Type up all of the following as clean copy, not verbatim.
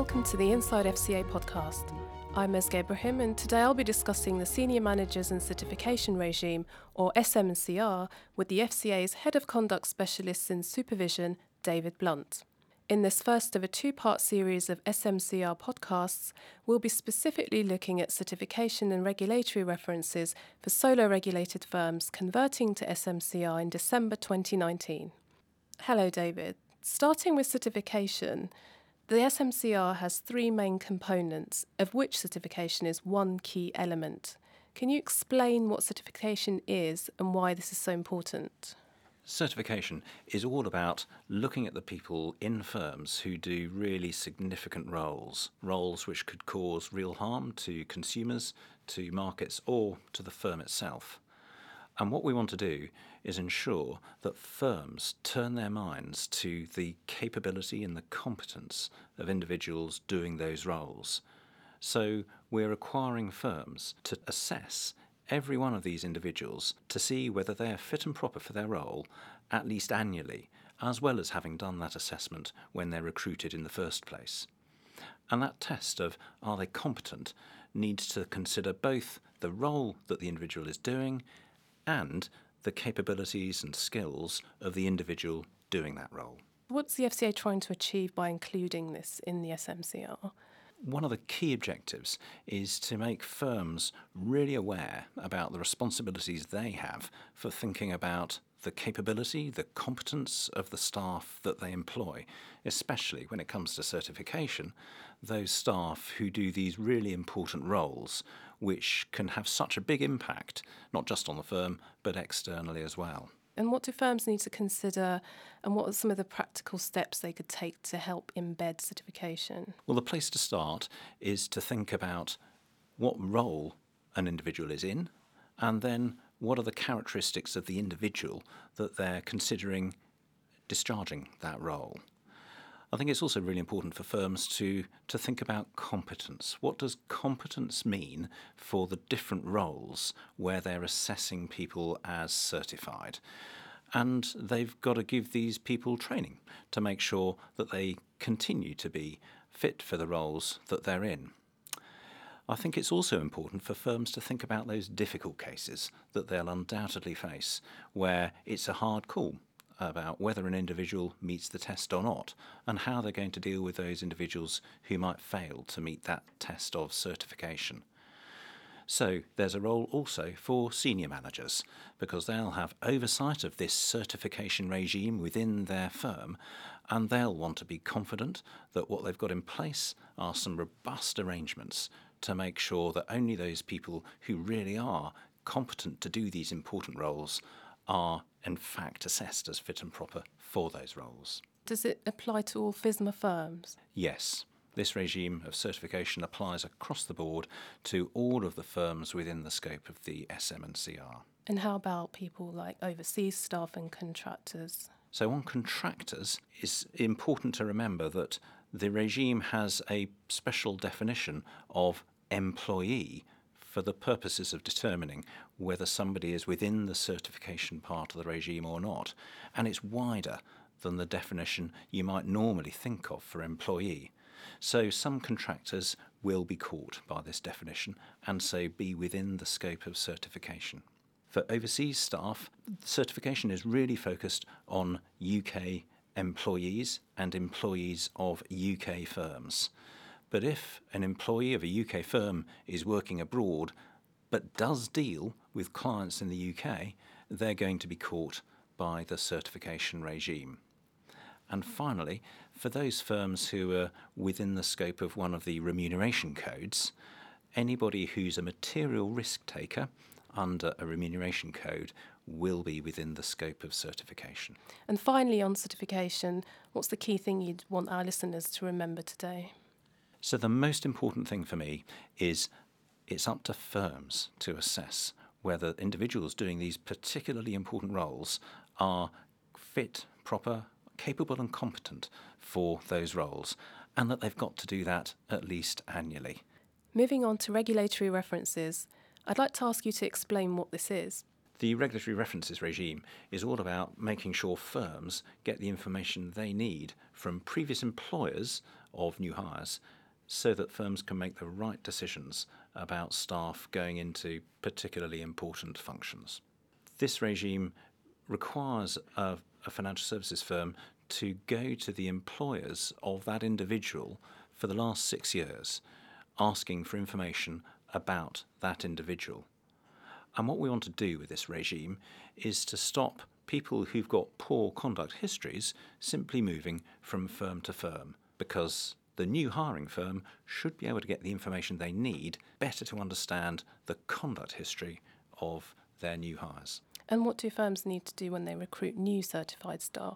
Welcome to the Inside FCA podcast. I'm Mezge Ibrahim, and today I'll be discussing the Senior Managers and Certification Regime, or SMCR, with the FCA's Head of Conduct Specialists in Supervision, David Blunt. In this first of a two-part series of SMCR podcasts, we'll be specifically looking at certification and regulatory references for solo-regulated firms converting to SMCR in December 2019. Hello, David. Starting with certification, the SMCR has three main components, of which certification is one key element. Can you explain what certification is and why this is so important? Certification is all about looking at the people in firms who do really significant roles which could cause real harm to consumers, to markets, or to the firm itself. And what we want to do is ensure that firms turn their minds to the capability and the competence of individuals doing those roles. So we're requiring firms to assess every one of these individuals to see whether they are fit and proper for their role, at least annually, as well as having done that assessment when they're recruited in the first place. And that test of are they competent needs to consider both the role that the individual is doing and the capabilities and skills of the individual doing that role. What's the FCA trying to achieve by including this in the SMCR? One of the key objectives is to make firms really aware about the responsibilities they have for thinking about the capability, the competence of the staff that they employ, especially when it comes to certification, those staff who do these really important roles which can have such a big impact, not just on the firm, but externally as well. And what do firms need to consider, and what are some of the practical steps they could take to help embed certification? Well, the place to start is to think about what role an individual is in, and then what are the characteristics of the individual that they're considering discharging that role. I think it's also really important for firms to think about competence. What does competence mean for the different roles where they're assessing people as certified? And they've got to give these people training to make sure that they continue to be fit for the roles that they're in. I think it's also important for firms to think about those difficult cases that they'll undoubtedly face, where it's a hard call about whether an individual meets the test or not, and how they're going to deal with those individuals who might fail to meet that test of certification. So there's a role also for senior managers, because they'll have oversight of this certification regime within their firm, and they'll want to be confident that what they've got in place are some robust arrangements to make sure that only those people who really are competent to do these important roles are in fact assessed as fit and proper for those roles. Does it apply to all FSMA firms? Yes. This regime of certification applies across the board to all of the firms within the scope of the SMCR. And how about people like overseas staff and contractors? So on contractors, it's important to remember that the regime has a special definition of employee for the purposes of determining whether somebody is within the certification part of the regime or not. And it's wider than the definition you might normally think of for employee. So some contractors will be caught by this definition and so be within the scope of certification. For overseas staff, certification is really focused on UK employees and employees of UK firms. But if an employee of a UK firm is working abroad but does deal with clients in the UK, they're going to be caught by the certification regime. And finally, for those firms who are within the scope of one of the remuneration codes, anybody who's a material risk taker under a remuneration code will be within the scope of certification. And finally, on certification, what's the key thing you'd want our listeners to remember today? So the most important thing for me is it's up to firms to assess whether individuals doing these particularly important roles are fit, proper, capable and competent for those roles, and that they've got to do that at least annually. Moving on to regulatory references, I'd like to ask you to explain what this is. The regulatory references regime is all about making sure firms get the information they need from previous employers of new hires so that firms can make the right decisions about staff going into particularly important functions. This regime requires a financial services firm to go to the employers of that individual for the last 6 years, asking for information about that individual. And what we want to do with this regime is to stop people who've got poor conduct histories simply moving from firm to firm, because the new hiring firm should be able to get the information they need better to understand the conduct history of their new hires. And what do firms need to do when they recruit new certified staff?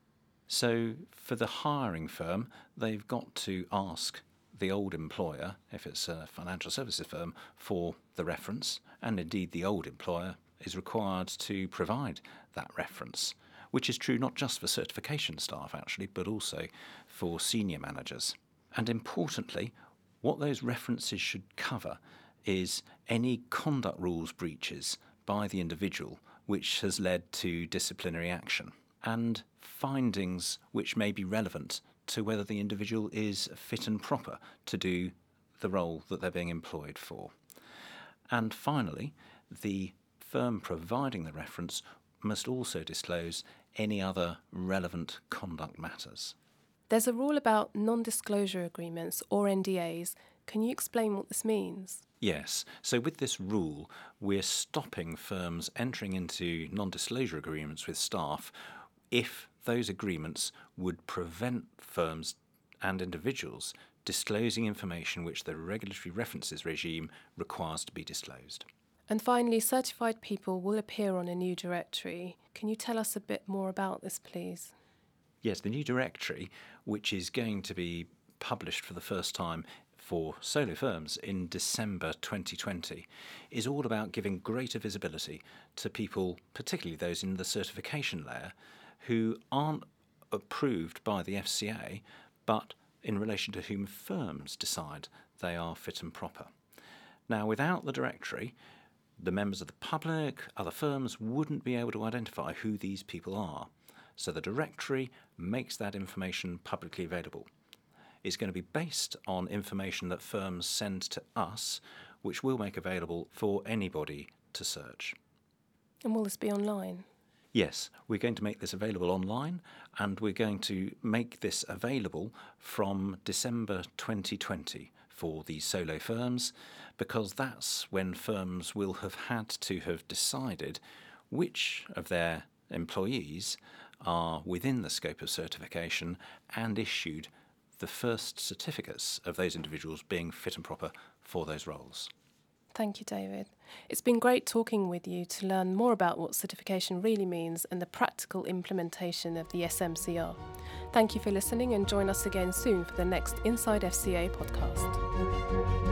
So for the hiring firm, they've got to ask the old employer, if it's a financial services firm, for the reference, and indeed the old employer is required to provide that reference, which is true not just for certification staff actually, but also for senior managers. And importantly, what those references should cover is any conduct rules breaches by the individual which has led to disciplinary action, and findings which may be relevant to whether the individual is fit and proper to do the role that they're being employed for. And finally, the firm providing the reference must also disclose any other relevant conduct matters. There's a rule about non-disclosure agreements, or NDAs. Can you explain what this means? Yes. So with this rule, we're stopping firms entering into non-disclosure agreements with staff if those agreements would prevent firms and individuals disclosing information which the regulatory references regime requires to be disclosed. And finally, certified people will appear on a new directory. Can you tell us a bit more about this, please? Yes, the new directory, which is going to be published for the first time for solo firms in December 2020, is all about giving greater visibility to people, particularly those in the certification layer, who aren't approved by the FCA, but in relation to whom firms decide they are fit and proper. Now, without the directory, the members of the public, other firms, wouldn't be able to identify who these people are. So the directory makes that information publicly available. It's going to be based on information that firms send to us, which we'll make available for anybody to search. And will this be online? Yes, we're going to make this available online, and we're going to make this available from December 2020 for the solo firms, because that's when firms will have had to have decided which of their employees are within the scope of certification and issued the first certificates of those individuals being fit and proper for those roles. Thank you, David. It's been great talking with you to learn more about what certification really means and the practical implementation of the SMCR. Thank you for listening, and join us again soon for the next Inside FCA podcast.